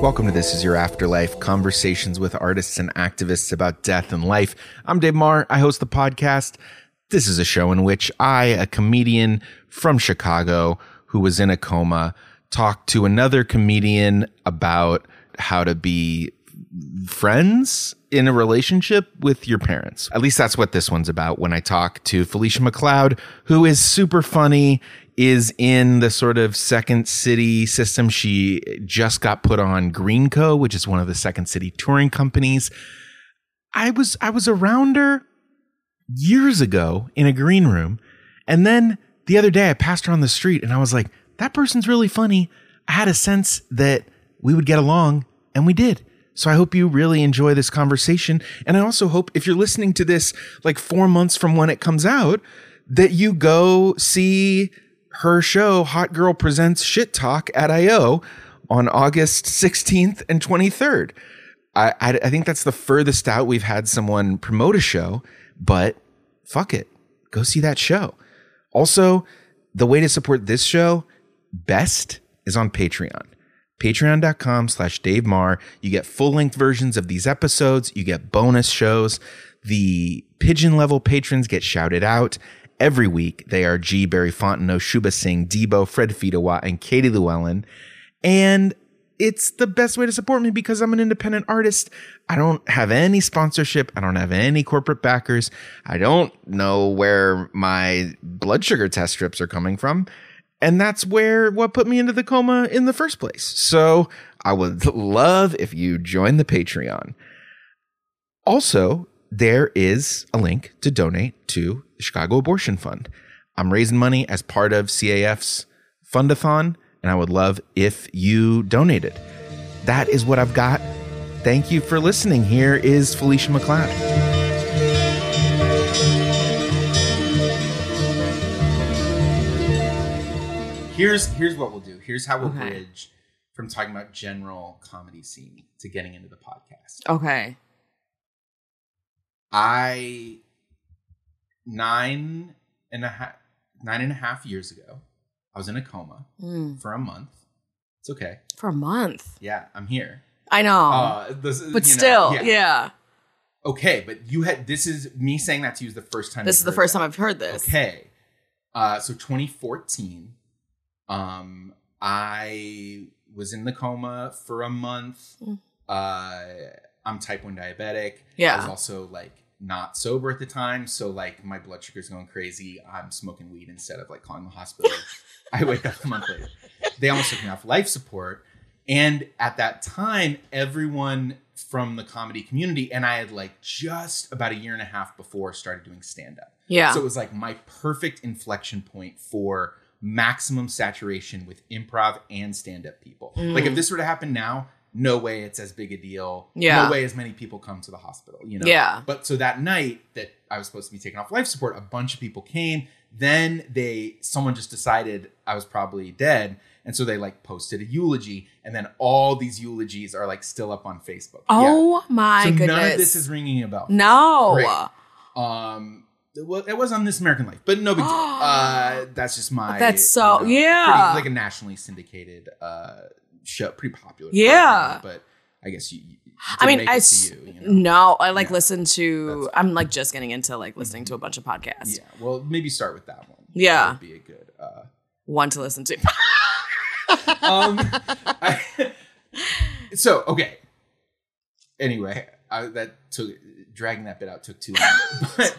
Welcome to This Is Your Afterlife, conversations with artists and activists about death and life. I'm Dave Marr. I host the podcast. This is a show in which I, a comedian from Chicago who was in a coma, talk to another comedian about how to be friends in a relationship with your parents. At least that's what this one's about. When I talk to Felicia McLeod, who is super funny, is in the sort of Second City system. She just got put on Greenco, which is one of the Second City touring companies. I was around her years ago in a green room. And then the other day I passed her on the street and I was like, that person's really funny. I had a sense that we would get along, and we did. So I hope you really enjoy this conversation. And I also hope if you're listening to this like 4 months from when it comes out, that you go see her show, Hot Girl Presents Shit Talk at I.O. on August 16th and 23rd. I think that's the furthest out we've had someone promote a show, but fuck it. Go see that show. Also, the way to support this show best is on Patreon. Patreon.com/Dave Marr. You get full-length versions of these episodes. You get bonus shows. The pigeon level patrons get shouted out every week. They are G. Barry Fontenot, Shuba Singh, Debo, Fred Fidawa, and Katie Llewellyn. And it's the best way to support me because I'm an independent artist. I don't have any sponsorship. I don't have any corporate backers. I don't know where my blood sugar test strips are coming from. And that's what put me into the coma in the first place. So I would love if you join the Patreon. Also, there is a link to donate to the Chicago Abortion Fund. I'm raising money as part of CAF's Fundathon, and I would love if you donated. That is what I've got. Thank you for listening. Here is Felicia McLeod. Here's what we'll do. Here's how we'll bridge from talking about general comedy scene to getting into the podcast. Okay. 9.5 years ago, I was in a coma for a month. It's okay. For a month? Yeah, I'm here. I know. But still, yeah. Okay, but this is me saying that to you is the first time. This is the first time I've heard this. Okay. So 2014. I was in the coma for a month. I'm type 1 diabetic. Yeah. I was also like not sober at the time. So like my blood sugar's going crazy. I'm smoking weed instead of like calling the hospital. I wake up a month later. They almost took me off life support. And at that time, everyone from the comedy community, and I had like just about a year and a half before started doing stand up. Yeah. So it was like my perfect inflection point for maximum saturation with improv and stand-up people. Like if this were to happen now, no way it's as big a deal. Yeah. No way as many people come to the hospital, you know? Yeah. But so that night that I was supposed to be taken off life support, a bunch of people came. Then someone just decided I was probably dead. And so they like posted a eulogy. And then all these eulogies are like still up on Facebook. Oh my goodness. None of this is ringing a bell. No. Great. Well, it was on This American Life, but no big deal. That's just my. That's so pretty, like a nationally syndicated show, pretty popular. Yeah, but I guess you I mean, no, I like listen to. That's I'm like just getting into like listening to a bunch of podcasts. Yeah, well, maybe start with that one. Yeah, that would be a good one to listen to. So okay. Anyway, dragging that bit out took too long, but.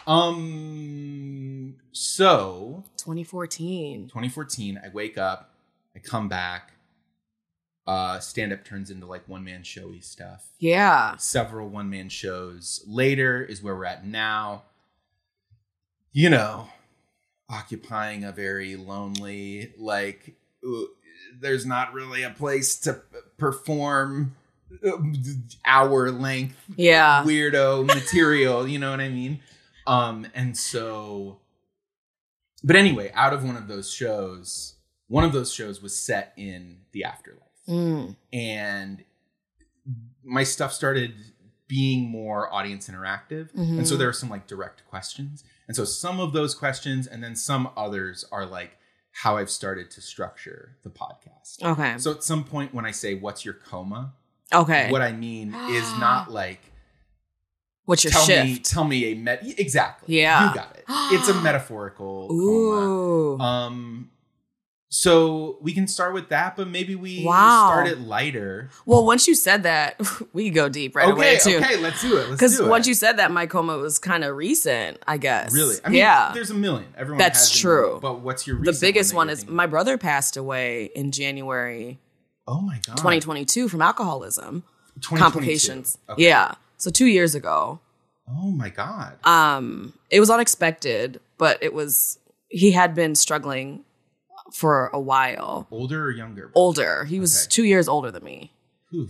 So 2014, I wake up, I come back, stand-up turns into like one-man showy stuff. Yeah. Several one-man shows later is where we're at now. You know, occupying a very lonely, like, there's not really a place to perform hour-length weirdo material, you know what I mean? And so, but anyway, out of one of those shows was set in the afterlife. And my stuff started being more audience interactive. And so there are some like direct questions. And so some of those questions and then some others are like how I've started to structure the podcast. Okay. So at some point when I say, what's your coma? Okay. What I mean is not like, what's your shift? Tell me exactly. Yeah. You got it. It's a metaphorical Ooh. coma. So we can start with that, but maybe we start it lighter. Well, once you said that, we go deep right away too. Okay, let's do it. Because once you said that, my coma was kind of recent, I guess. Really? I mean, there's a million. Everyone That's has true. But what's your recent The biggest one is thinking? my brother passed away in January. Oh my God. 2022 from alcoholism. 2022. Complications. Okay. Yeah. So 2 years ago. Oh my God. It was unexpected, but he had been struggling for a while. Older or younger? Older. He was 2 years older than me. Oof.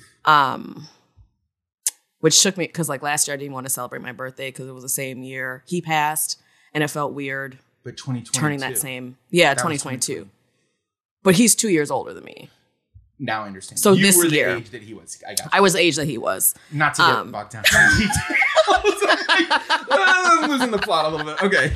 Which shook me because like last year I didn't want to celebrate my birthday because it was the same year he passed and it felt weird. But 2022. Turning that same. Yeah, 2022. But he's 2 years older than me. Now I understand. So you this were year, the age that he was. I got you. I was the age that he was. Not to get bogged down in details. I'm losing the plot a little bit. Okay.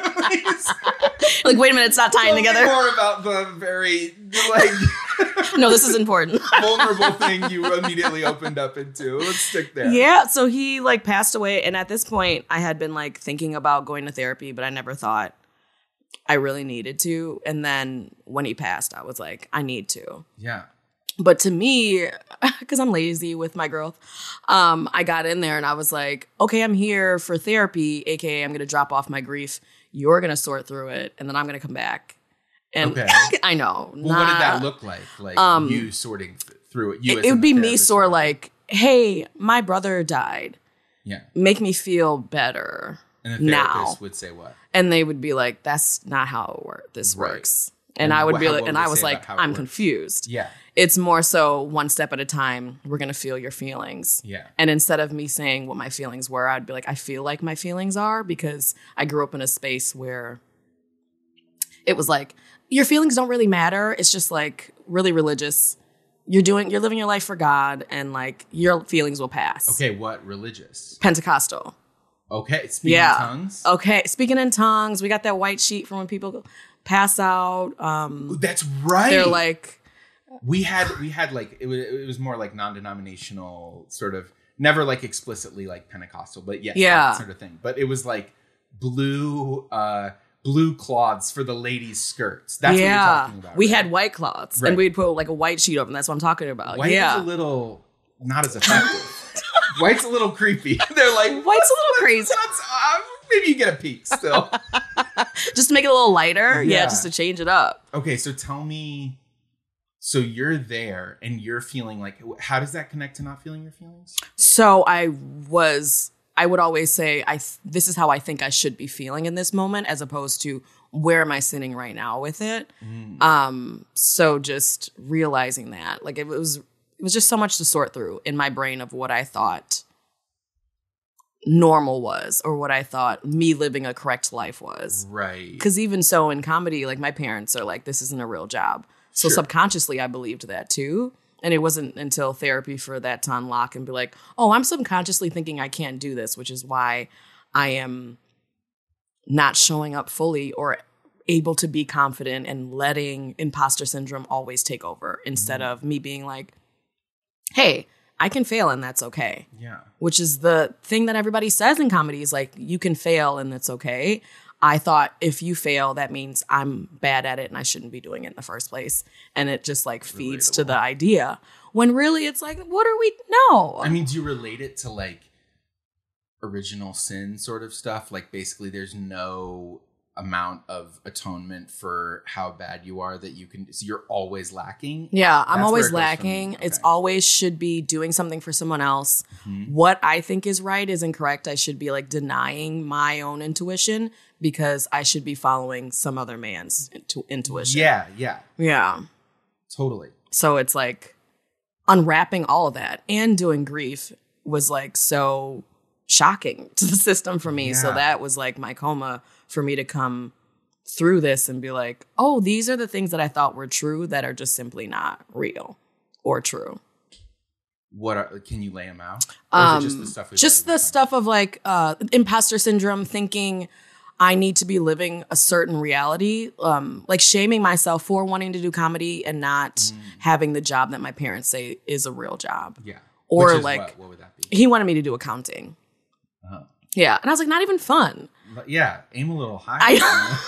Like, wait a minute, it's not tying together. More about the very, No, this is important. vulnerable thing you immediately opened up into. Let's stick there. Yeah, so he like passed away. And at this point, I had been like thinking about going to therapy, but I never thought I really needed to. And then when he passed, I was like, I need to. Yeah. But to me, because I'm lazy with my growth, I got in there and I was like, okay, I'm here for therapy, aka I'm going to drop off my grief. You're going to sort through it, and then I'm going to come back. And okay. I know. Well, what did that look like? Like you sorting through it? It would be me sort of like, hey, my brother died. Yeah. Make me feel better. And the therapist would say what? And they would be like, that's not how this works. And I would be like, and I was like, I'm confused. Yeah. It's more so one step at a time. We're going to feel your feelings. Yeah. And instead of me saying what my feelings were, I'd be like, I feel like my feelings are, because I grew up in a space where it was like, your feelings don't really matter. It's just like really religious. You're living your life for God, and like your feelings will pass. Okay. What religious? Pentecostal. Okay. Speaking in tongues. Okay. Speaking in tongues. We got that white sheet from when people pass out. That's right. They're like, we had like it was more like non-denominational sort of, never like explicitly like Pentecostal, but yes, that sort of thing. But it was like blue cloths for the ladies' skirts. That's what you're talking about. We had white cloths, and we'd put like a white sheet over them. That's what I'm talking about. White is a little not as effective. White's a little creepy. They're like, white's a little crazy. Maybe you get a peek still. Just to make it a little lighter. Yeah, just to change it up. Okay, so tell me, so you're there and you're feeling like, how does that connect to not feeling your feelings? So I would always say, this is how I think I should be feeling in this moment, as opposed to where am I sitting right now with it. So just realizing that, like, it was just so much to sort through in my brain of what I thought normal was, or what I thought me living a correct life was. Right. Because even so in comedy, like, my parents are like, this isn't a real job. So subconsciously I believed that too. And it wasn't until therapy for that to unlock and be like, oh, I'm subconsciously thinking I can't do this, which is why I am not showing up fully or able to be confident and letting imposter syndrome always take over, instead of me being like, hey, I can fail and that's okay. Yeah. Which is the thing that everybody says in comedy, is like, you can fail and it's okay. I thought if you fail, that means I'm bad at it and I shouldn't be doing it in the first place. And it just like feeds to the idea, when really it's like, what are we? No. I mean, do you relate it to like original sin sort of stuff? Like basically there's no amount of atonement for how bad you are that you can, so you're always lacking. Yeah, I'm always lacking. Okay. It's always should be doing something for someone else. What I think is right is incorrect. I should be like denying my own intuition because I should be following some other man's intuition. Yeah. Totally. So it's like unwrapping all of that and doing grief was like so shocking to the system for me. So that was like my coma for me to come through this and be like, oh, these are the things that I thought were true that are just simply not real or true. Can you lay them out? Or is it just the stuff? Just the stuff of like imposter syndrome, thinking I need to be living a certain reality, like shaming myself for wanting to do comedy and not having the job that my parents say is a real job. Yeah. Or Which is like, what would that be? he wanted me to do accounting. Uh-huh. Yeah. And I was like, not even fun. But yeah, aim a little higher.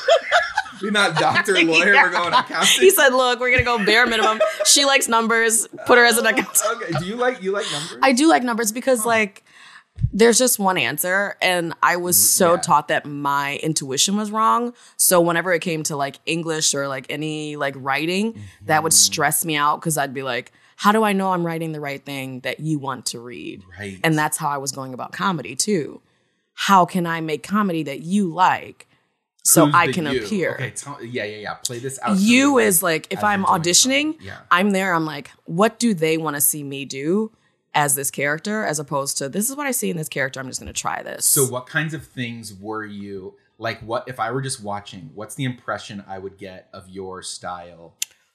We're not doctor, lawyer, we're going accounting. He said, look, we're going to go bare minimum. She likes numbers. Put her as an accountant. Okay. Do you like numbers? I do like numbers because like there's just one answer. And I was so taught that my intuition was wrong. So whenever it came to like English or like any like writing, that would stress me out because I'd be like, how do I know I'm writing the right thing that you want to read? Right. And that's how I was going about comedy too. How can I make comedy that you like? So Who's I the can you? appear. Okay, yeah. Play this out. You is like, if as I'm you're doing auditioning, comedy. Yeah. I'm there, I'm like, what do they want to see me do as this character, as opposed to, this is what I see in this character, I'm just going to try this. So what kinds of things were you, like what, if I were just watching, what's the impression I would get of your style,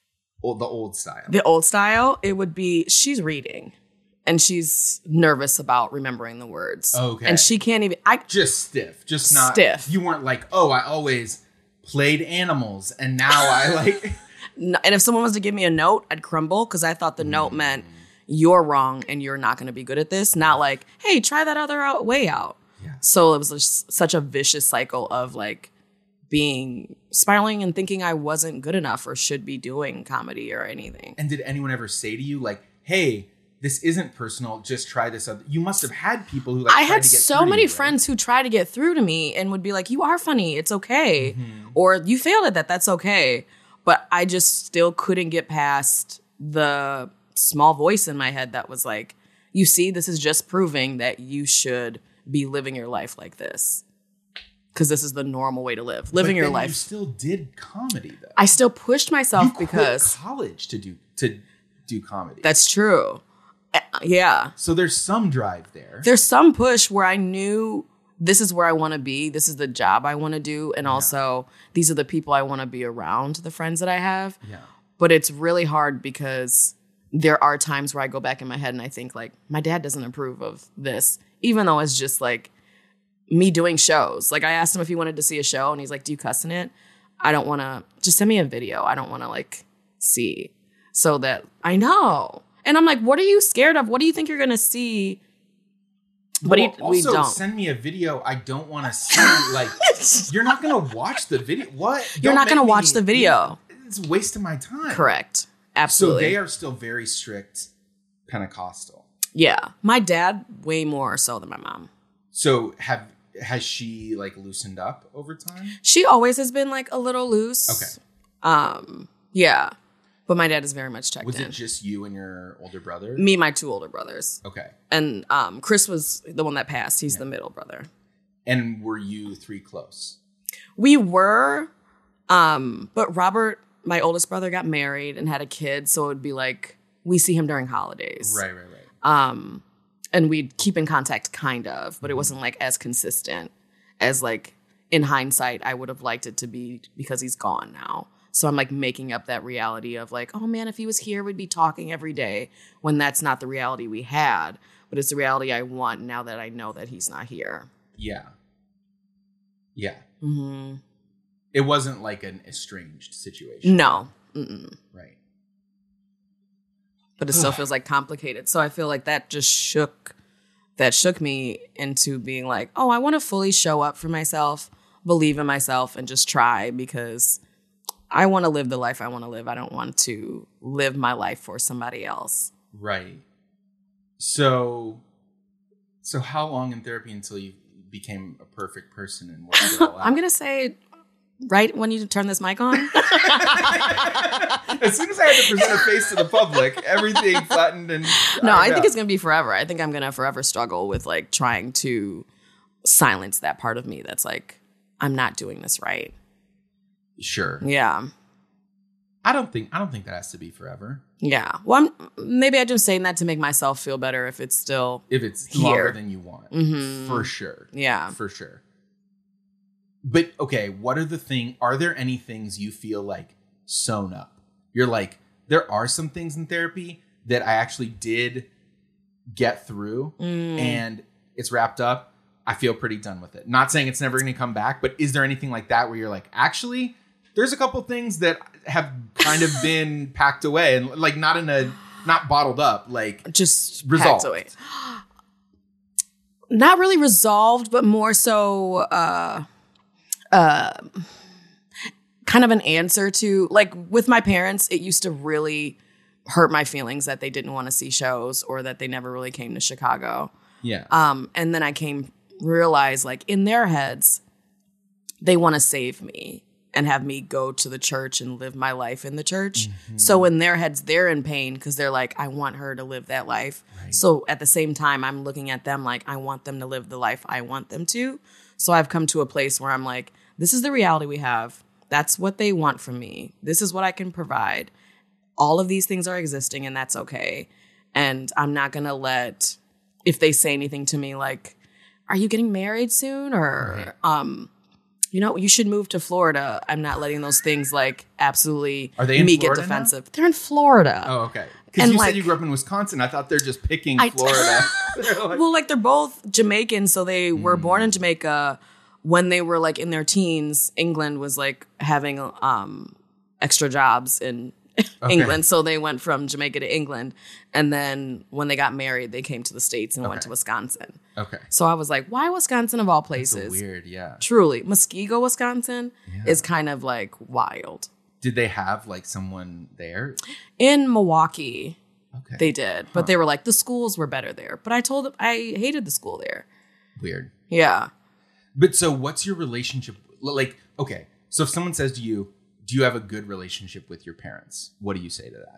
the old style? The old style, it would be, she's reading. And she's nervous about remembering the words. Okay. And she can't even... Just stiff. Just not... Stiff. You weren't like, oh, I always played animals and now I like... No, and if someone was to give me a note, I'd crumble because I thought the note meant you're wrong and you're not going to be good at this. Not like, hey, try that other way out. Yeah. So it was just such a vicious cycle of like being... spiraling and thinking I wasn't good enough or should be doing comedy or anything. And did anyone ever say to you like, hey... this isn't personal. Just try this other. You must have had people who like. I had to get so many you, friends who tried to get through to me and would be like, "You are funny. It's okay," or "You failed at that. That's okay." But I just still couldn't get past the small voice in my head that was like, "You see, this is just proving that you should be living your life like this, because this is the normal way to live. Living your life." You still did comedy though. I still pushed myself you because quit college to do comedy. That's true. Yeah. So there's some drive there. There's some push where I knew this is where I want to be. This is the job I want to do. And also these are the people I want to be around, the friends that I have. Yeah. But it's really hard because there are times where I go back in my head and I think like, my dad doesn't approve of this, even though it's just like me doing shows. Like I asked him if he wanted to see a show and he's like, do you cuss in it? I don't want to, just send me a video. I don't want to like see. So that I know. And I'm like, what are you scared of? What do you think you're going to see? But we don't. Send me a video I don't want to see. Like, you're not going to watch the video. What? You're not going to watch the video. It's a waste of my time. Correct. Absolutely. So they are still very strict Pentecostal. Yeah. My dad, way more so than my mom. So has she like loosened up over time? She always has been like a little loose. Okay. Yeah. But my dad is very much checked in. Was it just you and your older brother? Me and my two older brothers. Okay. And Chris was the one that passed. He's the middle brother. And were you three close? We were, but Robert, my oldest brother, got married and had a kid. So it would be like, we see him during holidays. Right. And we'd keep in contact kind of, but it wasn't like as consistent as like in hindsight, I would have liked it to be because he's gone now. So I'm like making up that reality of like, oh man, if he was here, we'd be talking every day, when that's not the reality we had, but it's the reality I want now that I know that he's not here. Yeah. Yeah. Mm-hmm. It wasn't like an estranged situation. No. Mm-mm. Right. But it still feels like complicated. So I feel like that just shook me into being like, oh, I want to fully show up for myself, believe in myself, and just try, because I want to live the life I want to live. I don't want to live my life for somebody else. Right. So how long in therapy until you became a perfect person and worked it all out? I'm going to say right when you turn this mic on. As soon as I had to present a face to the public, everything flattened and... No, I think it's going to be forever. I think I'm going to forever struggle with like trying to silence that part of me that's like, I'm not doing this right. Sure. Yeah. I don't think that has to be forever. Yeah. Well, maybe I'm just saying that to make myself feel better if it's longer than you want. Mm-hmm. For sure. Yeah. For sure. But okay, are there any things you feel like sewn up? You're like, there are some things in therapy that I actually did get through and it's wrapped up, I feel pretty done with it. Not saying it's never going to come back, but is there anything like that where you're like, actually, there's a couple things that have kind of been packed away and like not bottled up, like just resolved. Packed away. Not really resolved, but more so kind of an answer to, like, with my parents, it used to really hurt my feelings that they didn't want to see shows or that they never really came to Chicago. Yeah. And then I realize, like, in their heads, they want to save me and have me go to the church and live my life in the church. Mm-hmm. So in their heads, they're in pain because they're like, I want her to live that life. Right. So at the same time, I'm looking at them like, I want them to live the life I want them to. So I've come to a place where I'm like, this is the reality we have. That's what they want from me. This is what I can provide. All of these things are existing and that's okay. And I'm not going to let, if they say anything to me like, are you getting married soon? Or, right. You should move to Florida. I'm not letting those things like absolutely Are they in me Florida get defensive. Now? They're in Florida. Oh, okay. Because you said you grew up in Wisconsin. I thought they're just picking Florida. They're both Jamaican. So they were born in Jamaica. When they were like in their teens, England was like having extra jobs in England. So they went from Jamaica to England. And then when they got married, they came to the States and went to Wisconsin. Okay. So I was like, why Wisconsin of all places? That's so weird, yeah. Truly. Muskego, Wisconsin is kind of like wild. Did they have like someone there? In Milwaukee, okay, they did. But they were like, the schools were better there. But I told them I hated the school there. Weird. Yeah. But so what's your relationship? Like, okay, so if someone says to you, do you have a good relationship with your parents? What do you say to that?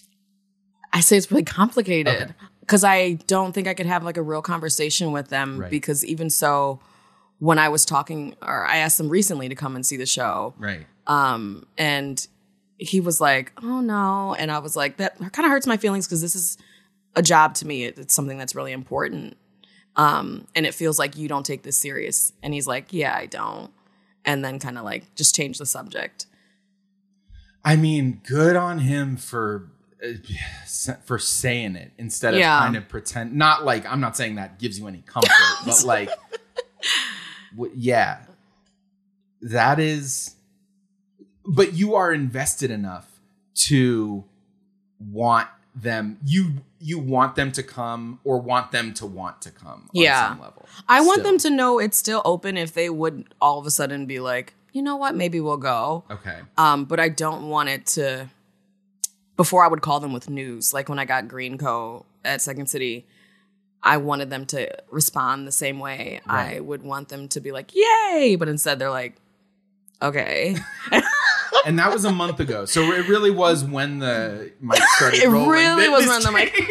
I say it's really complicated because I don't think I could have like a real conversation with them. Right. Because even so, when I was talking, or I asked them recently to come and see the show. Right. And he was like, oh no. And I was like, that kind of hurts my feelings because this is a job to me. It's something that's really important. And it feels like you don't take this serious. And he's like, yeah, I don't. And then kind of like just change the subject. I mean, good on him for saying it instead of kind of pretend. Not like, I'm not saying that gives you any comfort, but like, yeah, that is, but you are invested enough to want them, you want them to come or want them to want to come on some level. I want them to know it's still open if they would all of a sudden be like, you know what, maybe we'll go. Okay. But I don't want it to, before I would call them with news, like when I got Green Co. at Second City, I wanted them to respond the same way. Right. I would want them to be like, yay! But instead they're like, okay. And that was a month ago. So it really was when the mic started rolling. It really was when the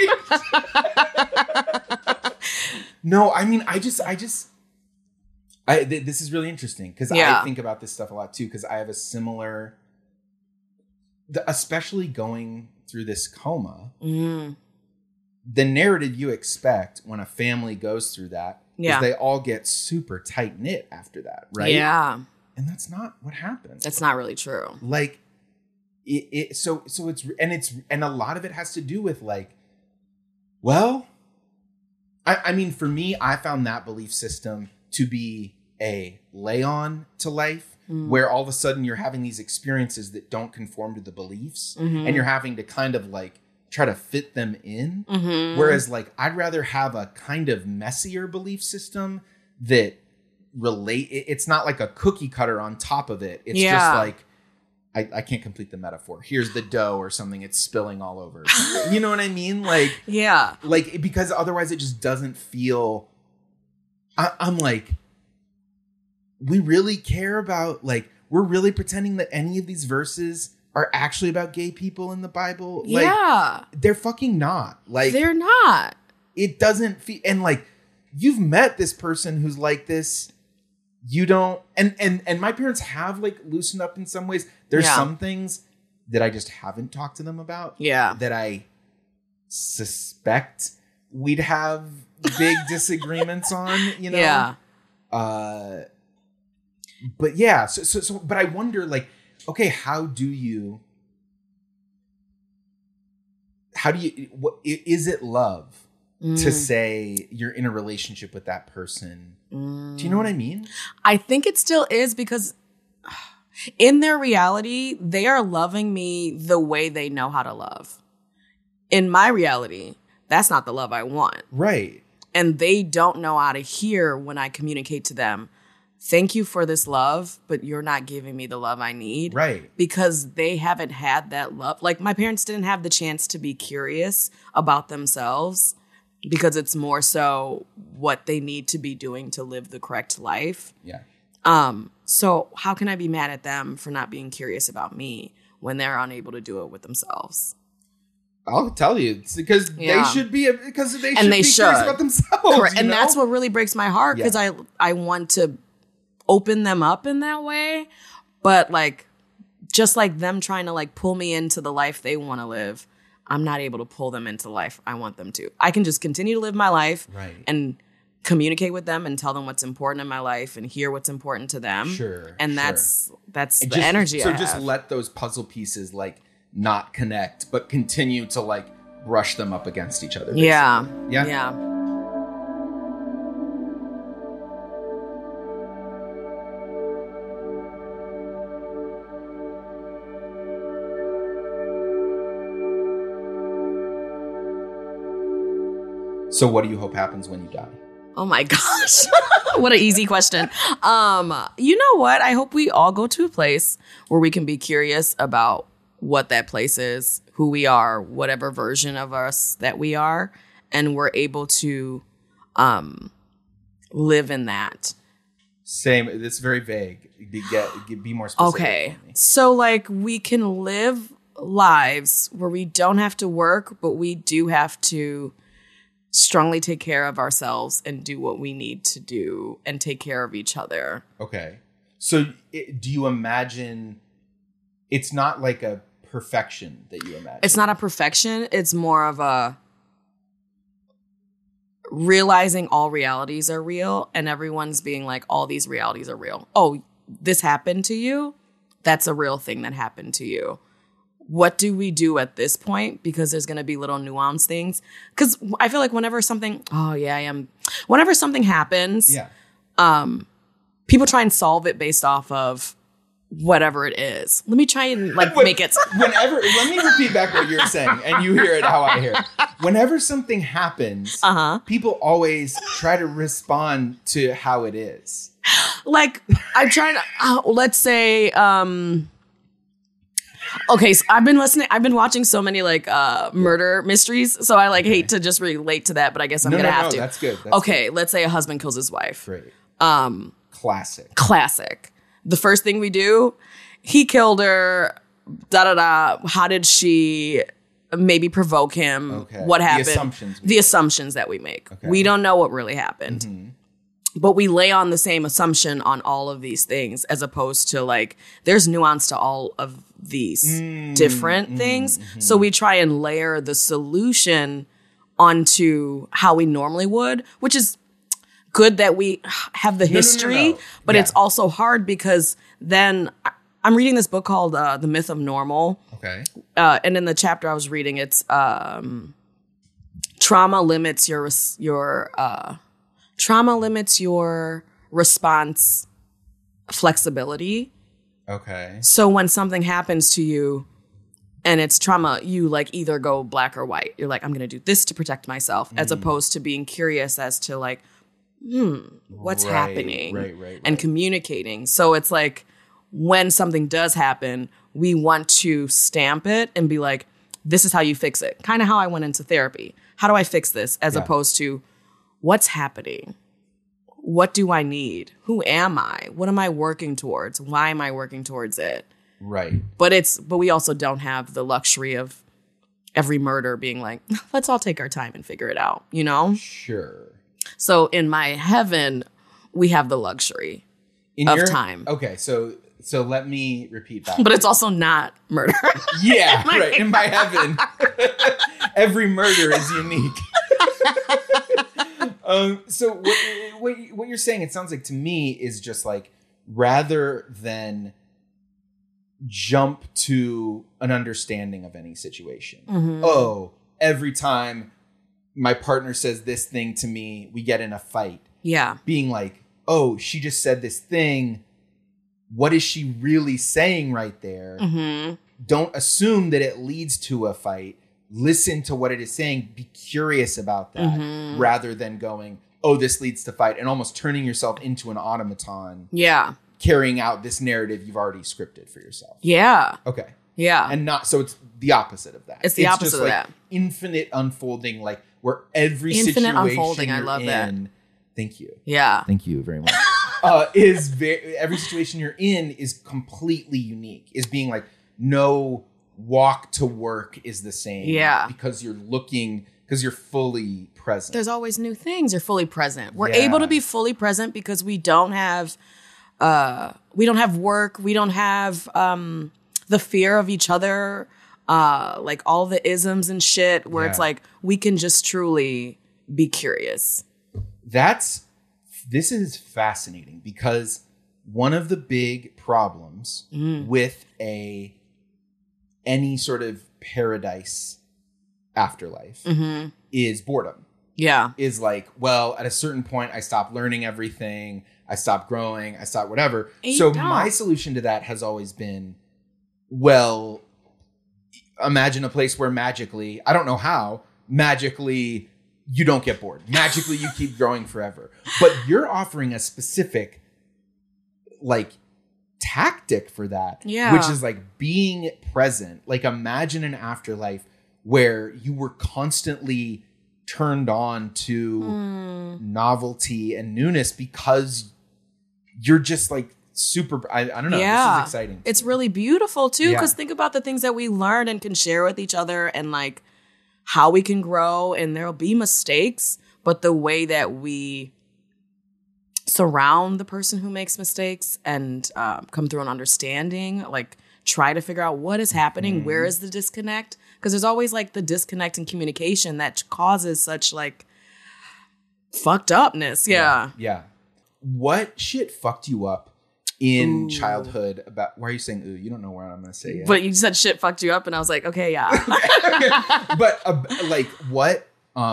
mic. No, I mean, this is really interesting because I think about this stuff a lot too because I have a similar, especially going through this coma, the narrative you expect when a family goes through that is they all get super tight knit after that, right? Yeah. And that's not what happens. That's not really true. Like, so and a lot of it has to do with like, well, I mean, for me, I found that belief system to be a lay on to life where all of a sudden you're having these experiences that don't conform to the beliefs and you're having to kind of like try to fit them in. Whereas like, I'd rather have a kind of messier belief system that it's not like a cookie cutter on top of it. It's just like, I can't complete the metaphor. Here's the dough or something. It's spilling all over. You know what I mean? Like, like, because otherwise it just doesn't feel, I'm like, we really care about, like, we're really pretending that any of these verses are actually about gay people in the Bible. Like, they're fucking not. Like, they're not. It doesn't feel, and like, you've met this person who's like this. You don't, and my parents have like loosened up in some ways. There's some things that I just haven't talked to them about. Yeah. That I suspect we'd have big disagreements on, you know? Yeah. But yeah, so, but I wonder like, okay, how do you, is it love to say you're in a relationship with that person. Do you know what I mean? I think it still is, because in their reality, they are loving me the way they know how to love. In my reality, that's not the love I want. Right. And they don't know how to hear when I communicate to them, thank you for this love, but you're not giving me the love I need. Right. Because they haven't had that love. Like, my parents didn't have the chance to be curious about themselves, because it's more so what they need to be doing to live the correct life. Yeah. So how can I be mad at them for not being curious about me when they're unable to do it with themselves? I'll tell you, it's because they should be, because they should be curious about themselves. Correct. And that's what really breaks my heart, because I want to open them up in that way. But like, just like them trying to like pull me into the life they want to live, I'm not able to pull them into life I want them to. I can just continue to live my life and communicate with them and tell them what's important in my life and hear what's important to them. Sure. And that's the energy I have. So just let those puzzle pieces like not connect, but continue to like brush them up against each other. Basically. Yeah. So what do you hope happens when you die? Oh my gosh. What an easy question. You know what? I hope we all go to a place where we can be curious about what that place is, who we are, whatever version of us that we are, and we're able to live in that. Same. It's very vague. Be more specific. Okay. So like, we can live lives where we don't have to work, but we do have to strongly take care of ourselves and do what we need to do and take care of each other. Okay. So do you imagine it's not like a perfection that you imagine? It's not a perfection. It's more of a realizing all realities are real, and everyone's being like, all these realities are real. Oh, this happened to you? That's a real thing that happened to you. What do we do at this point? Because there's going to be little nuanced things. Because I feel like whenever something happens, people try and solve it based off of whatever it is. Let me try and like make it. Let me repeat back what you're saying, and you hear it how I hear it. Whenever something happens, people always try to respond to how it is. Like, I'm trying to, let's say, okay, so I've been watching so many like murder mysteries, so I like hate to just relate to that, but I guess I'm gonna have to. That's good. Let's say a husband kills his wife. Great. Classic. The first thing we do, he killed her. How did she maybe provoke him? Okay. What happened? The assumptions that we make. Okay. We don't know what really happened. Mm-hmm. But we lay on the same assumption on all of these things, as opposed to like, there's nuance to all of these different things. Mm-hmm. So we try and layer the solution onto how we normally would, which is good that we have the history, but it's also hard because then I'm reading this book called The Myth of Normal. Okay. And in the chapter I was reading, it's trauma limits your response flexibility. Okay. So when something happens to you and it's trauma, you like either go black or white. You're like, I'm going to do this to protect myself, as opposed to being curious as to like, what's happening and communicating. So it's like, when something does happen, we want to stamp it and be like, this is how you fix it. Kind of how I went into therapy. How do I fix this? As opposed to, what's happening? What do I need? Who am I? What am I working towards? Why am I working towards it? Right. But we also don't have the luxury of every murder being like, let's all take our time and figure it out, you know? Sure. So in my heaven, we have the luxury of time. Okay, so let me repeat that. But it's also not murder. Yeah, right. In my heaven, every murder is unique. So what you're saying, it sounds like to me, is just like, rather than jump to an understanding of any situation. Mm-hmm. Oh, every time my partner says this thing to me, we get in a fight. Yeah. Being like, oh, she just said this thing. What is she really saying right there? Mm-hmm. Don't assume that it leads to a fight. Listen to what it is saying. Be curious about that rather than going, oh, this leads to fight, and almost turning yourself into an automaton. Yeah. Carrying out this narrative you've already scripted for yourself. Yeah. Okay. Yeah. And not, so it's the opposite of that. It's the opposite just of like that. Infinite unfolding, like where every Infinite situation unfolding. I you're love that. Thank you. Yeah. Thank you very much. Every situation you're in is completely unique. Is being like, no walk to work is the same. Yeah. Because you're fully present. There's always new things. You're fully present. We're able to be fully present because we don't have work. We don't have the fear of each other, like all the isms and shit where it's like we can just truly be curious. This is fascinating because one of the big problems with any sort of paradise afterlife is boredom. Yeah. Is like, well, at a certain point, I stopped learning everything. I stopped growing. I stopped whatever. So my solution to that has always been, well, imagine a place where magically, I don't know how, magically you don't get bored. Magically you keep growing forever. But you're offering a specific like tactic for that. Yeah. Which is like being present. Like imagine an afterlife where you were constantly turned on to novelty and newness because you're just like super, I don't know. Yeah. This is exciting. It's really beautiful too, because think about the things that we learn and can share with each other and like how we can grow, and there'll be mistakes, but the way that we surround the person who makes mistakes and come through an understanding, like try to figure out what is happening, where is the disconnect? Because there's always like the disconnect in communication that causes such like fucked upness. Yeah. What shit fucked you up in childhood about, why are you saying ooh? You don't know where I'm going to say it. But you said shit fucked you up and I was like, okay, yeah. Okay. But like what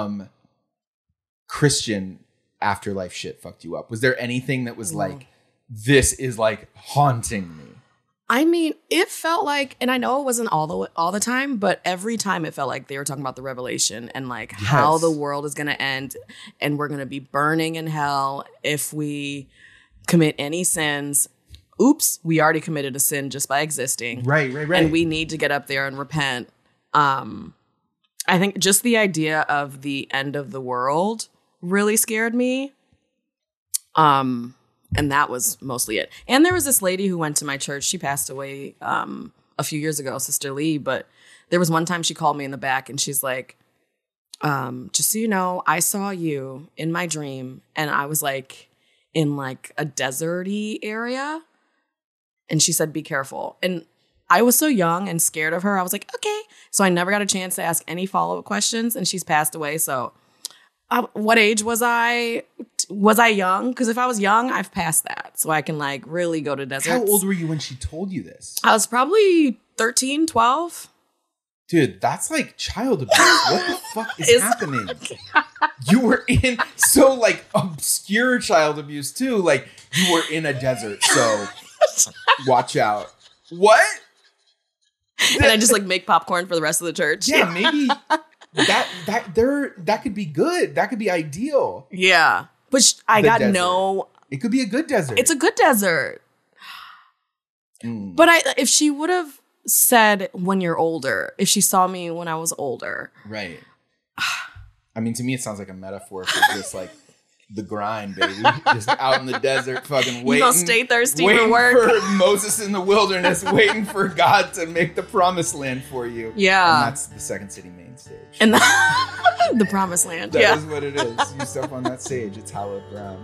Christian afterlife shit fucked you up? Was there anything that was like, this is like haunting me? I mean, it felt like, and I know it wasn't all the time, but every time it felt like they were talking about the revelation and like how the world is going to end and we're going to be burning in hell if we commit any sins. Oops, we already committed a sin just by existing. Right. And we need to get up there and repent. I think just the idea of the end of the world really scared me. And that was mostly it. And there was this lady who went to my church. She passed away a few years ago, Sister Lee. But there was one time she called me in the back and she's like, just so you know, I saw you in my dream. And I was like in like a deserty area. And she said, be careful. And I was so young and scared of her. I was like, okay. So I never got a chance to ask any follow-up questions. And she's passed away. So what age was I? Was I young? Because if I was young, I've passed that. So I can like really go to deserts. How old were you when she told you this? I was probably 13, 12. Dude, that's like child abuse. What the fuck is happening? You were in so like obscure child abuse too. Like you were in a desert. So watch out. What? And I just like make popcorn for the rest of the church. Yeah, maybe that could be good. That could be ideal. Yeah. But I got no. It could be a good desert. It's a good desert. But if she would have said when you're older, if she saw me when I was older. Right. I mean, to me, it sounds like a metaphor for just like the grind, baby. Just out in the desert, fucking waiting. You gonna stay thirsty for work. For Moses in the wilderness, waiting for God to make the promised land for you. Yeah. And that's the Second City main stage. And the promised land. That is what it is. You step on that stage, it's hallowed ground.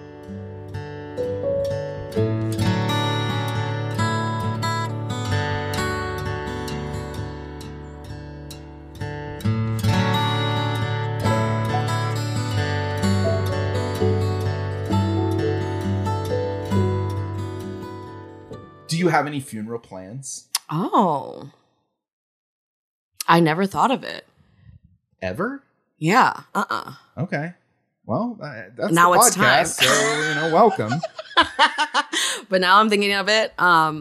Do you have any funeral plans? Oh. I never thought of it. Ever? Yeah. Okay. Well, that's Now the it's time. podcast, so, welcome. But now I'm thinking of it.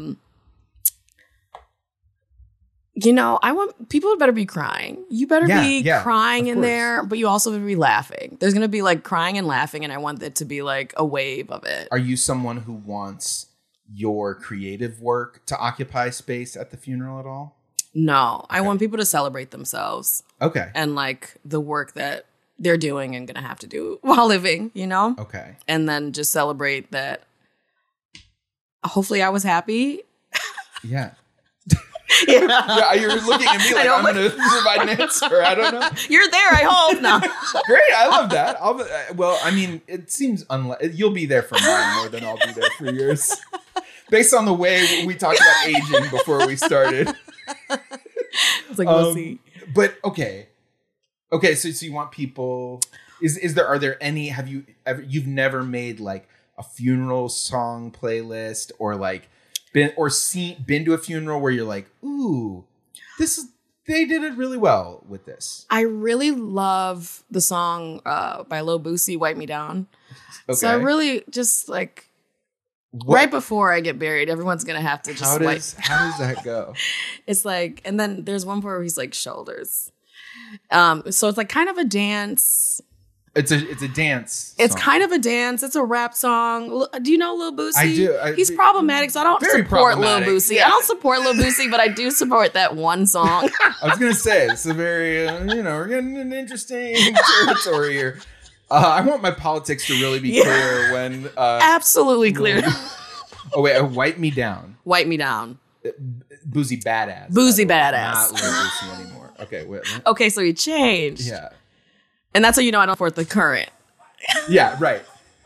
I want people better be crying. You better be crying in there, but you also better be laughing. There's going to be like crying and laughing, and I want it to be like a wave of it. Are you someone who wants your creative work to occupy space at the funeral at all? No, I want people to celebrate themselves. Okay. And like the work that they're doing and going to have to do while living, Okay. And then just celebrate that. Hopefully I was happy. Yeah. Yeah. You're looking at me like I'm going to provide an answer. I don't know. You're there, I hope. No. Great. I love that. It seems you'll be there for mine more than I'll be there for yours. Based on the way we talked about aging before we started. It's like, we'll see. But okay. So you want people, are there any, you've never made like a funeral song playlist or like been to a funeral where you're like, ooh, they did it really well with this. I really love the song by Lil Boosie, Wipe Me Down. Okay. So I really just like, right before I get buried, everyone's going to have to just how does that go? It's like, and then there's one part where he's like shoulders. So it's like kind of a dance. It's a dance. It's kind of a dance. It's a rap song. Do you know Lil Boosie? I do. He's problematic, so I don't support Lil Boosie. Yeah. I don't support Lil Boosie, but I do support that one song. I was gonna say it's a very we're getting an interesting territory here. I want my politics to really be clear when absolutely clear. Oh wait, Wipe Me Down. Wipe Me Down. Boosie Badass. Boosie Badass. Not Lil Boosie anymore. Okay, wait. Okay, so he changed. Yeah. And that's how you know I don't support the current. Yeah, right.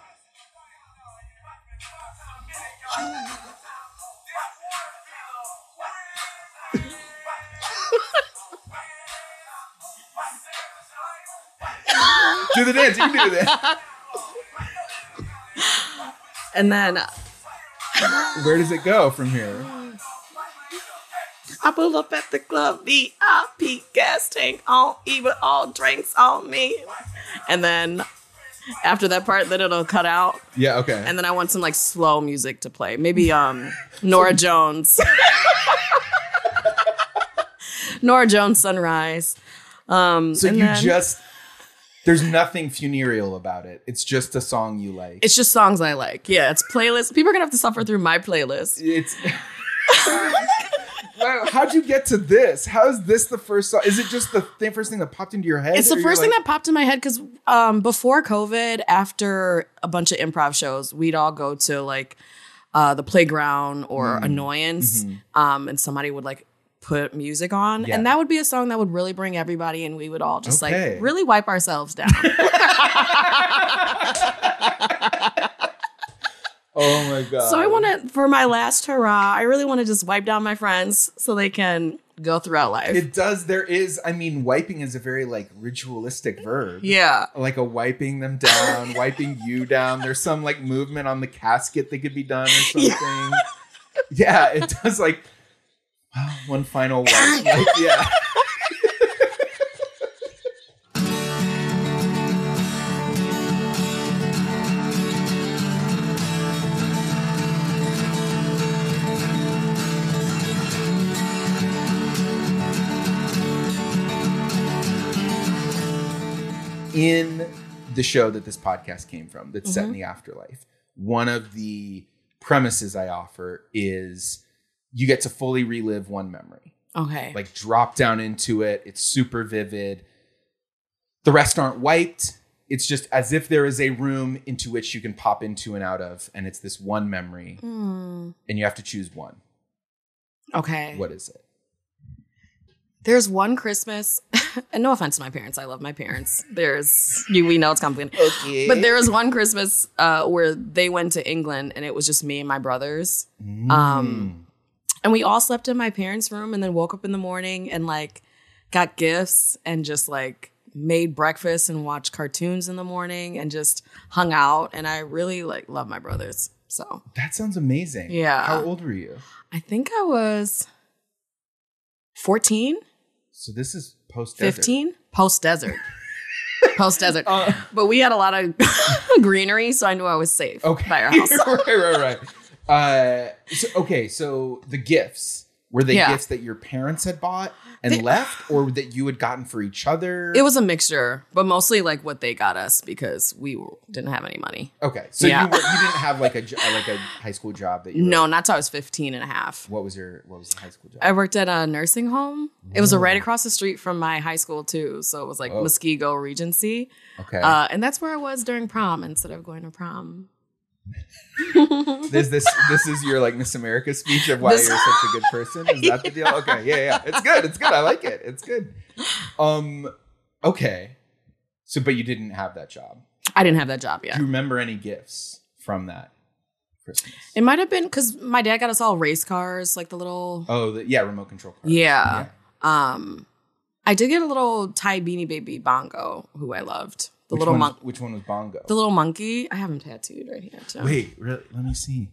Do the dance. You can do that. And then... where does it go from here? I pull up at the club, VIP, gas tank on, even all drinks on me. And then after that part, then it'll cut out. Yeah, okay. And then I want some like slow music to play. Maybe Nora Jones. Nora Jones, Sunrise. There's nothing funereal about it. It's just a song you like. It's just songs I like. Yeah, it's playlists. People are going to have to suffer through my playlist. It's... How'd you get to this? How is this the first song? Is it just the first thing that popped into your head? It's the first thing that popped in my head because before COVID, after a bunch of improv shows, we'd all go to like the playground or Annoyance, and somebody would like put music on, and that would be a song that would really bring everybody, and we would all just like really wipe ourselves down. Oh my God. So I want to, for my last hurrah, I really want to just wipe down my friends so they can go throughout life. It does. Wiping is a very like ritualistic verb. Yeah. Like a wiping them down, wiping you down. There's some like movement on the casket that could be done or something. Yeah, it does like one final wipe. Like, yeah. In the show that this podcast came from, that's set in the afterlife, one of the premises I offer is you get to fully relive one memory. Okay. Like drop down into it. It's super vivid. The rest aren't wiped. It's just as if there is a room into which you can pop into and out of. And it's this one memory. And you have to choose one. Okay. What is it? There's one Christmas, and no offense to my parents, I love my parents. We know it's complicated. Okay. But there was one Christmas where they went to England, and it was just me and my brothers. And we all slept in my parents' room, and then woke up in the morning and like got gifts and just like made breakfast and watched cartoons in the morning and just hung out. And I really like love my brothers. So that sounds amazing. Yeah. How old were you? I think I was 14. So this is post-desert. 15? Post-desert. Post desert. But we had a lot of greenery, so I knew I was safe by our house. right. So the gifts, were they gifts that your parents had bought and left, or that you had gotten for each other? It was a mixture, but mostly like what they got us because we didn't have any money. Okay. So you didn't have like a high school job that you were... No, not till I was 15 and a half. What was the high school job? I worked at a nursing home. It was right across the street from my high school too. So it was like Muskego Regency. Okay. And that's where I was during prom instead of going to prom. This is your like Miss America speech of why you're such a good person. Is that the deal? Okay, yeah. It's good. I like it. It's good. Okay. So, but you didn't have that job. I didn't have that job yet. Do you remember any gifts from that Christmas? It might have been because my dad got us all race cars, like the little. Remote control cars. Yeah. I did get a little Thai Beanie Baby bongo, who I loved. Which one was bongo? The little monkey. I have him tattooed right here too. Wait, really? Let me see.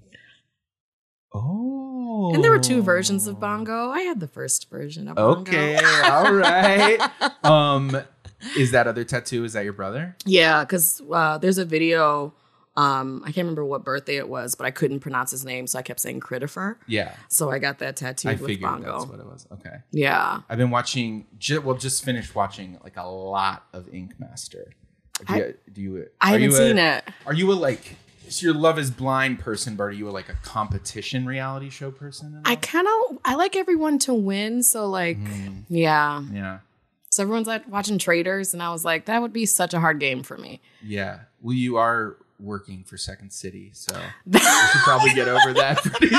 Oh. And there were 2 versions of bongo. I had the first version of bongo. Okay, all right. Is that other tattoo? Is that your brother? Yeah, because there's a video. I can't remember what birthday it was, but I couldn't pronounce his name, so I kept saying Christopher. Yeah. So I got that tattooed with bongo. I figured that's what it was. Okay. Yeah. I've been watching. Just finished watching like a lot of Ink Master. I haven't seen it. Are you so your Love is Blind person, but are you a competition reality show person? I like everyone to win. So yeah. Yeah. So everyone's like watching Traders, and I was like, that would be such a hard game for me. Yeah. Well, you are working for Second City, so you should probably get over that pretty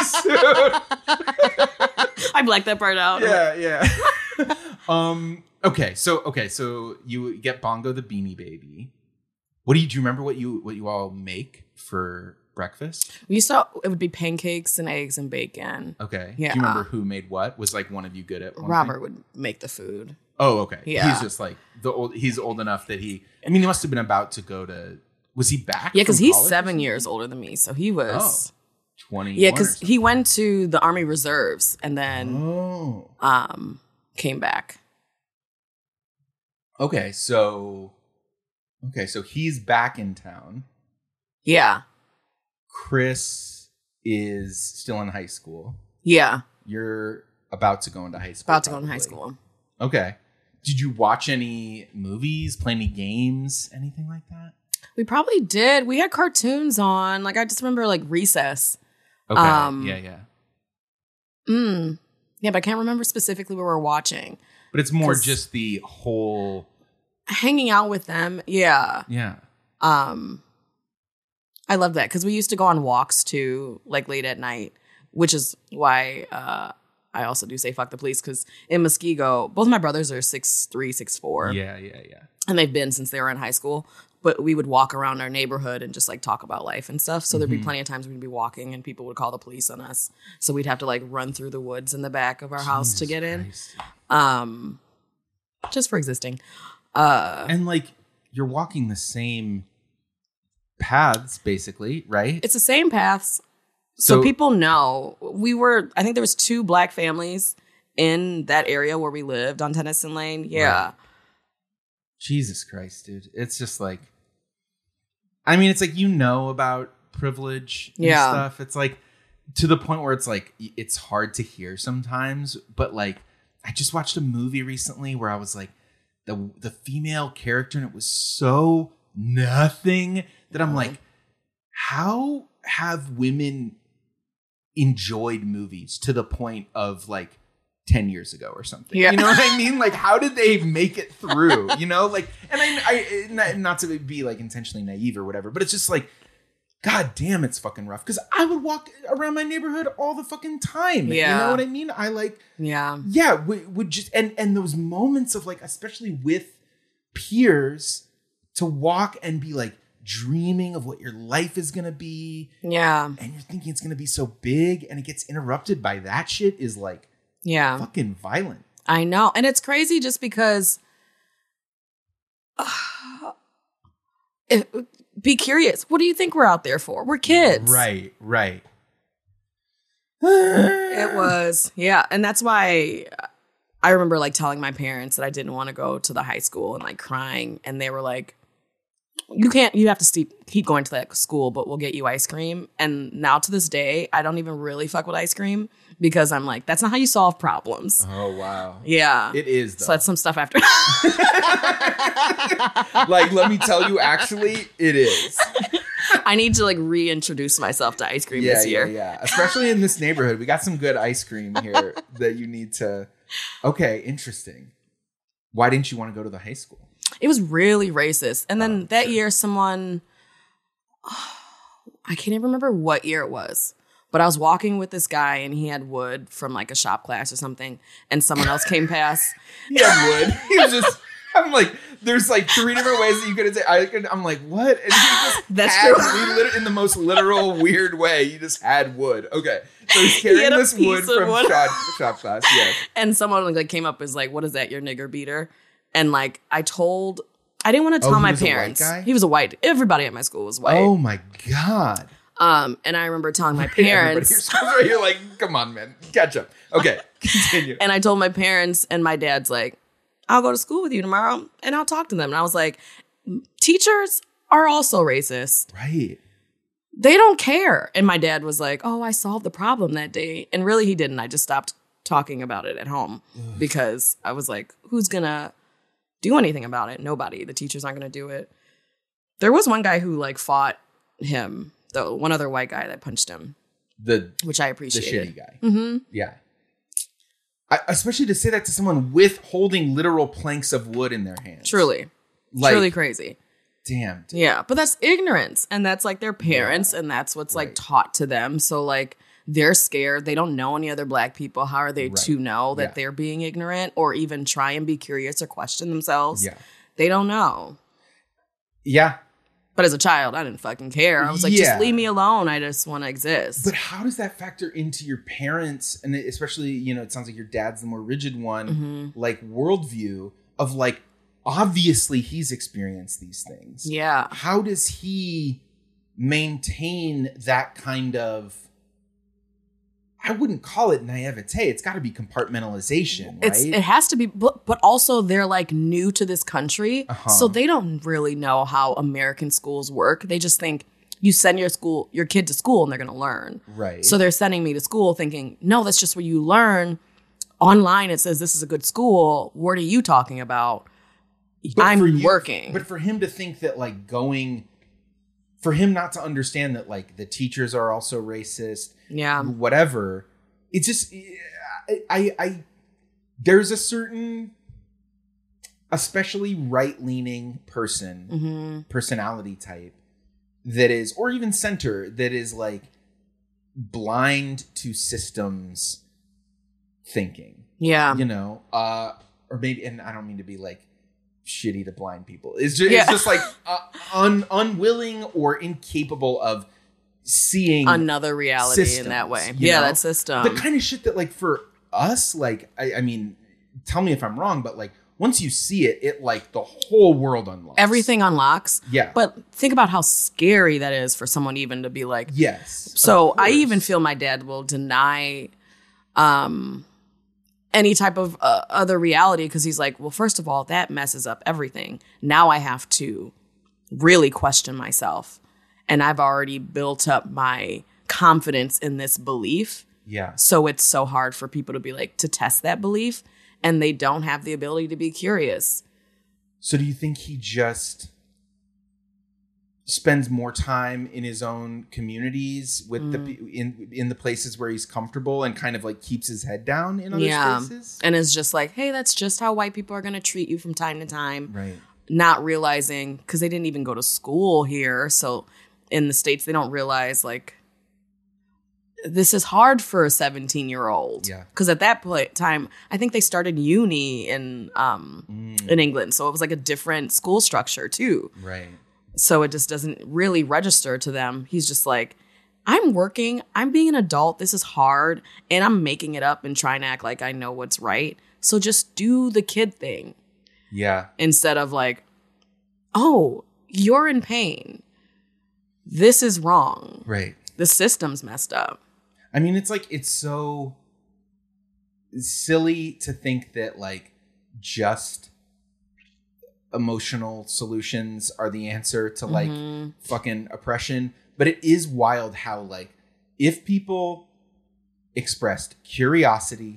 soon. I blacked that part out. Yeah. Okay, so you get Bongo the Beanie Baby. Do you remember what you all make for breakfast? It would be pancakes and eggs and bacon. Okay. Yeah. Do you remember who made what? Was one of you good at one Robert thing? Would make the food. Oh, okay. Yeah. He's just he's old enough that he must have been about to go to, was he back? Yeah, because he's 7 years older than me. So he was 20. Yeah, because he went to the Army Reserves and then came back. Okay, so he's back in town. Yeah. Chris is still in high school. Yeah. You're about to go into high school. About to go into high school. Okay. Did you watch any movies, play any games, anything like that? We probably did. We had cartoons on. I just remember Recess. Okay. Yeah. Yeah, but I can't remember specifically what we were watching. But it's more just the whole hanging out with them. Yeah. Yeah. I love that because we used to go on walks too, late at night, which is why I also do say fuck the police because in Muskego, both my brothers are 6'3", 6'4". Yeah. And they've been since they were in high school. But we would walk around our neighborhood and just talk about life and stuff. So there'd be plenty of times we'd be walking and people would call the police on us. So we'd have to run through the woods in the back of our house to get in. Just for existing. And you're walking the same paths basically, right? It's the same paths. So people know I think there was 2 black families in that area where we lived on Tennyson Lane. Yeah. Right. Jesus Christ, dude. It's just it's about privilege and stuff. It's to the point where it's it's hard to hear sometimes. But I just watched a movie recently where I was the female character and it was so nothing that I'm how have women enjoyed movies to the point of 10 years ago or something. Yeah. You know what I mean? How did they make it through? And I not to be intentionally naive or whatever, but it's just God damn, it's fucking rough. Because I would walk around my neighborhood all the fucking time. Yeah. You know what I mean? Would just and those moments of especially with peers to walk and be dreaming of what your life is gonna be. Yeah. And you're thinking it's gonna be so big and it gets interrupted by that shit is fucking violent. I know. And it's crazy just because be curious. What do you think we're out there for? We're kids. Right. It was. Yeah. And that's why I remember like telling my parents that I didn't want to go to the high school and like crying. And they were like, you have to keep going to that school, but we'll get you ice cream. And now to this day, I don't even really fuck with ice cream because I'm like, that's not how you solve problems. Oh, wow. Yeah. It is, though. So that's some stuff after. Like, let me tell you, actually, it is. I need to like reintroduce myself to ice cream this year. Yeah. Especially in this neighborhood. We got some good ice cream here that you need to. Okay, interesting. Why didn't you want to go to the high school? It was really racist. And then that year, someone, I can't even remember what year it was, but I was walking with this guy and he had wood from like a shop class or something. And someone else came past. He had wood. He was just, I'm like, there's like 3 different ways that you could say. I'm like, what? And he just That's had, true. In the most literal, weird way, he just had wood. Okay. So he's carrying this wood from shop class. Yeah. And someone like came up and was like, what is that, your nigger beater? And like, I didn't want to tell my parents. A white guy? He was a white. Everybody at my school was white. Oh my God. And I remember telling my parents. You're like, come on, man. Catch up. Okay. Continue. And I told my parents, and my dad's like, I'll go to school with you tomorrow and I'll talk to them. And I was like, teachers are also racist. Right. They don't care. And my dad was like, oh, I solved the problem that day. And really he didn't. I just stopped talking about it at home because I was like, who's going to do anything about it? Nobody. The teachers aren't going to do it. There was one guy who like fought him, though, one other white guy that punched him, which I appreciated. The shitty guy. Mm-hmm. Yeah. Especially to say that to someone with holding literal planks of wood in their hands. Truly. Truly crazy. Damn. Dude. Yeah. But that's ignorance. And that's like their parents. And that's what's like taught to them. So like they're scared. They don't know any other black people. How are they to know that they're being ignorant or even try and be curious or question themselves? Yeah. They don't know. Yeah. But as a child, I didn't fucking care. I was like, just leave me alone. I just want to exist. But how does that factor into your parents? And especially, you know, it sounds like your dad's the more rigid one, like worldview of like, obviously he's experienced these things. Yeah. How does he maintain that kind of, I wouldn't call it naivete. It's got to be compartmentalization, right? It has to be, but also they're like new to this country. So they don't really know how American schools work. They just think you send your kid to school and they're going to learn. Right. So they're sending me to school thinking, no, that's just where you learn. Online, it says this is a good school. What are you talking about? I'm working. But for him to think that like for him not to understand that like the teachers are also racist, whatever, it's just I there's a certain, especially right-leaning personality type that is, or even center, that is like blind to systems thinking. Yeah. You know, or maybe, and I don't mean to be like shitty to blind people. It's just like unwilling or incapable of seeing another reality systems, in that way. Yeah, that system. The kind of shit that like for us, like, I mean, tell me if I'm wrong, but like once you see it, it like the whole world unlocks. Everything unlocks. Yeah. But think about how scary that is for someone even to be like, yes. So I even feel my dad will deny any type of other reality because he's like, well, first of all, that messes up everything. Now I have to really question myself. And I've already built up my confidence in this belief. Yeah. So it's so hard for people to be like, to test that belief. And they don't have the ability to be curious. So do you think he just spends more time in his own communities with in the places where he's comfortable and kind of like keeps his head down in other spaces? And it's just like, hey, that's just how white people are going to treat you from time to time. Right. Not realizing, because they didn't even go to school here. So in the States, they don't realize like, this is hard for a 17-year-old. Yeah. Because at that time, I think they started uni in England. So it was like a different school structure too. Right. So it just doesn't really register to them. He's just like, I'm working. I'm being an adult. This is hard. And I'm making it up and trying to act like I know what's right. So just do the kid thing. Yeah. Instead of like, oh, you're in pain. This is wrong. Right. The system's messed up. I mean, it's like, it's so, silly to think that like just emotional solutions are the answer to like fucking oppression. But it is wild how like if people expressed curiosity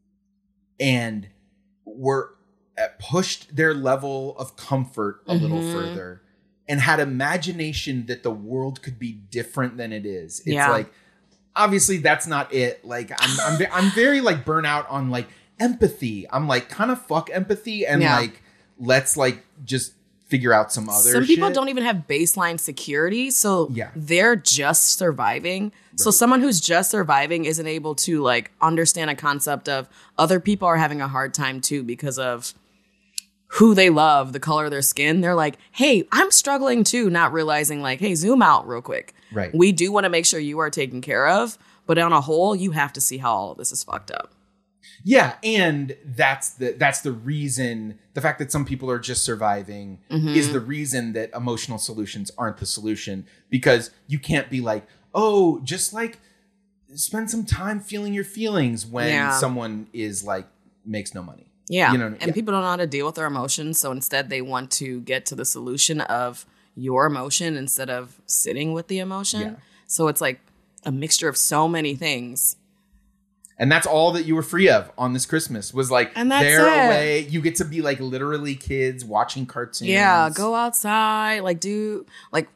and were pushed their level of comfort a little further and had imagination that the world could be different than it is. It's like, obviously that's not it. Like I'm very like burnout on like empathy. I'm like kind of fuck empathy and like, let's like just figure out some other Some people shit. don't even have baseline security. So they're just surviving. Right. So someone who's just surviving isn't able to like understand a concept of other people are having a hard time too because of who they love, the color of their skin. They're like, hey, I'm struggling too, not realizing like, hey, zoom out real quick. Right. We do want to make sure you are taken care of, but on a whole, you have to see how all of this is fucked up. Yeah, and that's the reason, the fact that some people are just surviving is the reason that emotional solutions aren't the solution, because you can't be like, oh, just like spend some time feeling your feelings when someone is like makes no money. Yeah. You know, and people don't know how to deal with their emotions, so instead they want to get to the solution of your emotion instead of sitting with the emotion. Yeah. So it's like a mixture of so many things. And that's all that you were free of on this Christmas was like, and that's they're it. away. You get to be like literally kids watching cartoons. Yeah, go outside, like do like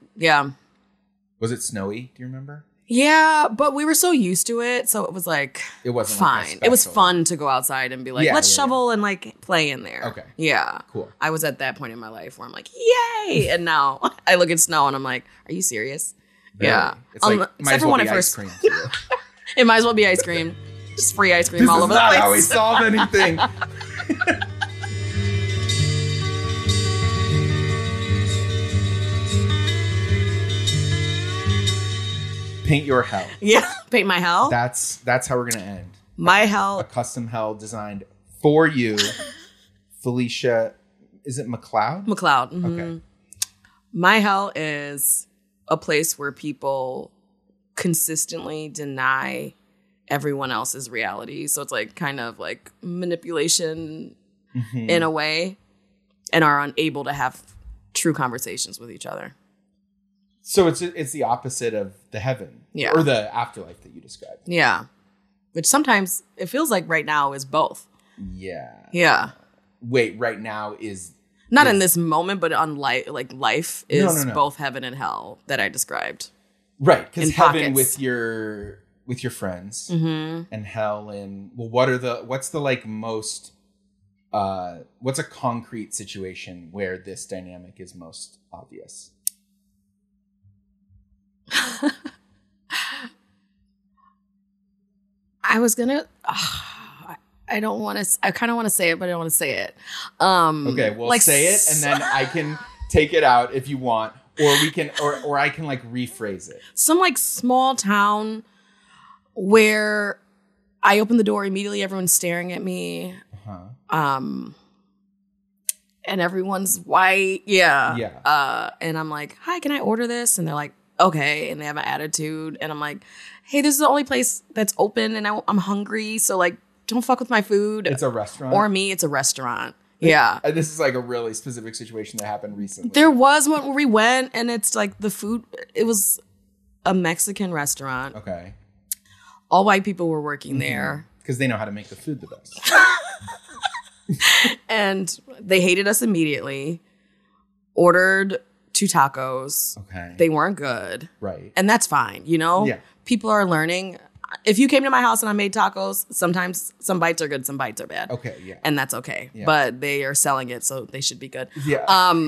Was it snowy? Do you remember? Yeah, but we were so used to it, so it was like it wasn't fine. Like it was fun to go outside and be like, let's shovel and like play in there. Okay. Yeah. Cool. I was at that point in my life where I'm like, yay! And now I look at snow and I'm like, are you serious? Really? Yeah. It's like except for when I first ice cream. It might as well be ice cream. Just free ice cream all over the place. This is not how we solve anything. Paint your hell. Yeah, paint my hell. That's how we're gonna end. My hell. A custom hell designed for you, Felicia. Is it McLeod? McLeod. Mm-hmm. Okay. My hell is a place where people consistently deny everyone else's reality. So it's like kind of like manipulation in a way, and are unable to have true conversations with each other. So it's the opposite of the heaven, or the afterlife that you described. Yeah, which sometimes it feels like right now is both. Yeah. Yeah. Wait, right now is not in this moment, but on life is No. both heaven and hell that I described. Right, because heaven pockets. with your friends, and hell in what's the like most what's a concrete situation where this dynamic is most obvious? I was gonna. I don't want to. I kind of want to say it, but I don't want to say it. Okay, well, like, say it, and then I can take it out if you want, or we can, or I can like rephrase it. Some like small town where I open the door immediately, everyone's staring at me. And everyone's white. Yeah. And I'm like, hi, can I order this? And they're like, okay. And they have an attitude. And I'm like, hey, this is the only place that's open and I'm hungry. So like, don't fuck with my food. It's a restaurant. Or me, it's a restaurant. Yeah. And this is like a really specific situation that happened recently. There was one where we went and it's like the food, it was a Mexican restaurant. Okay. All white people were working there. Because they know how to make the food the best. And they hated us immediately. Ordered 2 tacos. Okay. They weren't good. Right. And that's fine, you know? Yeah. People are learning. If you came to my house and I made tacos, sometimes some bites are good, some bites are bad. Okay, yeah. And that's okay. Yeah. But they are selling it, so they should be good. Yeah.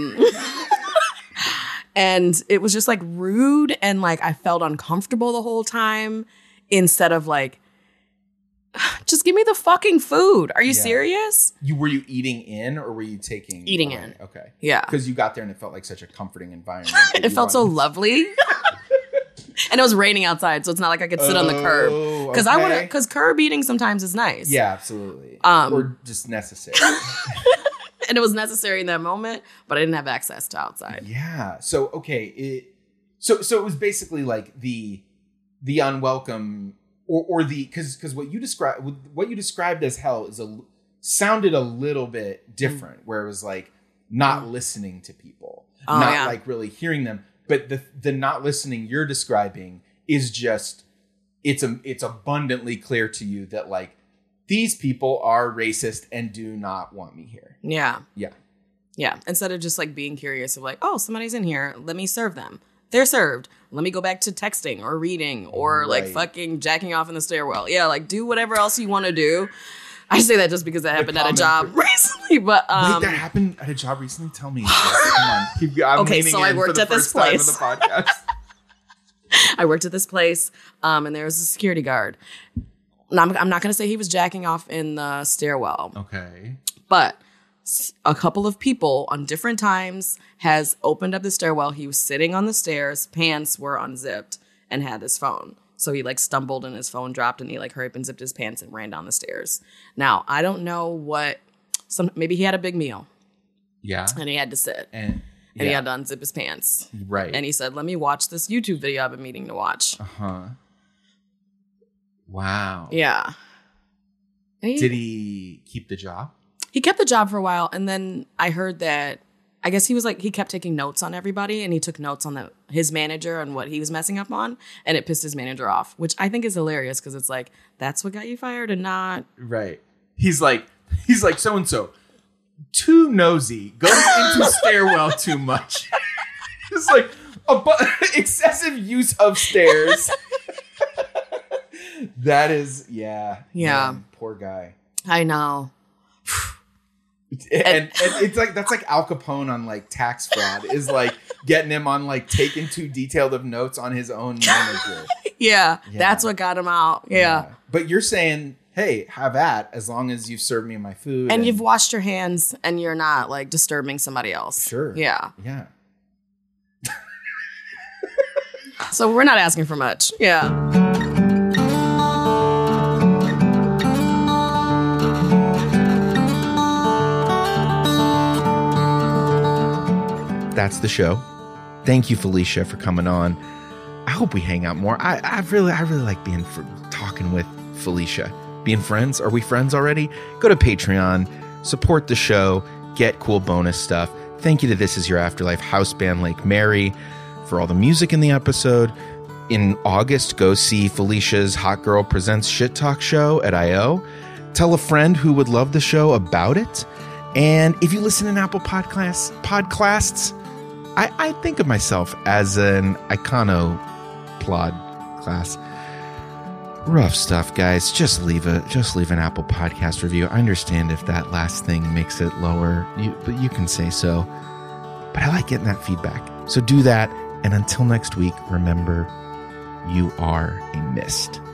And it was just like rude and like I felt uncomfortable the whole time instead of like, just give me the fucking food. Are you serious? Were you eating in or were you taking? Eating away? in. Okay. Yeah. Because you got there and it felt like such a comforting environment. It felt so lovely. And it was raining outside, so it's not like I could sit on the curb. Because curb eating sometimes is nice. Yeah, absolutely. Or just necessary. And it was necessary in that moment, but I didn't have access to outside. Yeah. So okay, so it was basically like the unwelcome or because what you described as hell sounded a little bit different, where it was like not listening to people, like really hearing them. But the not listening you're describing is just it's abundantly clear to you that like these people are racist and do not want me here. Yeah. Yeah. Yeah. Instead of just like being curious of like, oh, somebody's in here, let me serve them. They're served. Let me go back to texting or reading or like fucking jacking off in the stairwell. Yeah, like do whatever else you want to do. I say that just because that happened at a job recently, but wait, that happened at a job recently? Tell me. Come on. Okay, so I worked at this place. I worked at this place, and there was a security guard. Now, I'm not going to say he was jacking off in the stairwell. Okay. But a couple of people on different times has opened up the stairwell. He was sitting on the stairs, pants were unzipped, and had his phone. So he like stumbled and his phone dropped and he like hurried up and zipped his pants and ran down the stairs. Now, I don't know maybe he had a big meal. Yeah. And he had to sit. And he had to unzip his pants. Right. And he said, let me watch this YouTube video I've been meaning to watch. Uh-huh. Wow. Yeah. Did he keep the job? He kept the job for a while. And then I heard that, I guess he kept taking notes on everybody. And he took notes on his manager and what he was messing up on. And it pissed his manager off, which I think is hilarious because it's like, that's what got you fired and not. Right. He's like, so-and-so. Too nosy, goes into stairwell too much. It's like excessive use of stairs. That is, yeah. Man, poor guy. I know. And it's like that's like Al Capone on like tax fraud is like getting him on like taking too detailed of notes on his own manager. Yeah, that's what got him out. Yeah. But you're saying, hey, have at as long as you've served me my food. And you've washed your hands and you're not like disturbing somebody else. Sure. Yeah. Yeah. So we're not asking for much. Yeah. That's the show. Thank you, Felicia, for coming on. I hope we hang out more. I really like talking with Felicia. Being friends. Are we friends already? Go to Patreon, support the show, get cool bonus stuff. Thank you to This Is Your Afterlife house band Lake Mary for all the music in the episode. In August, go see Felicia's Hot Girl Presents Shit Talk show at I.O. Tell a friend who would love the show about it. And if you listen in Apple Podcasts, I think of myself as an iconoplod class. Rough stuff, guys. Just leave an Apple Podcast review. I understand if that last thing makes it lower, but you can say so. But I like getting that feedback. So do that. And until next week, remember, you are a mist.